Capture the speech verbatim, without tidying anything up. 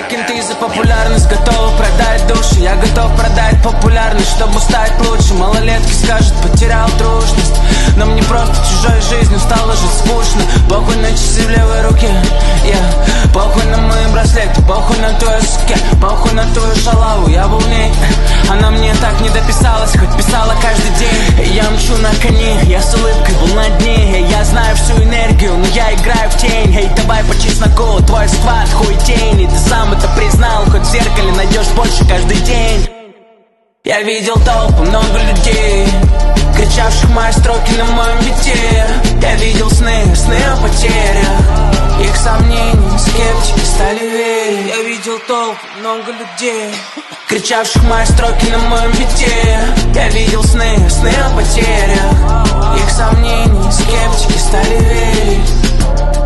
кенты за популярность готовы продать души. Я готов продать популярность, чтобы стать лучше. Малолетки скажут, потерял трушность, но мне просто чужой жизнью стало жить скучно. Похуй на часы в левой руке, yeah. Похуй на мои браслеты, похуй на твою суке, похуй на твою шалаву, я был в ней. Она мне так не дописалась, хоть писала каждый день. Я мчу на коне, я с улыбкой был на дне. Я знаю всю энергию, но я играю в тень. Эй, давай по чесноку, твой сквад хуй тень. И ты сам это признал, хоть в зеркале найдешь больше каждый день. Я видел толпу, много людей, кричавших мои строки на моем бите. Я видел сны, сны о потерях, их сомнений, скептики стали верить. Я видел толпу, много людей, кричавших мои строки на моем бите. Я видел сны, сны о потерях, их сомнений, скептики стали верить.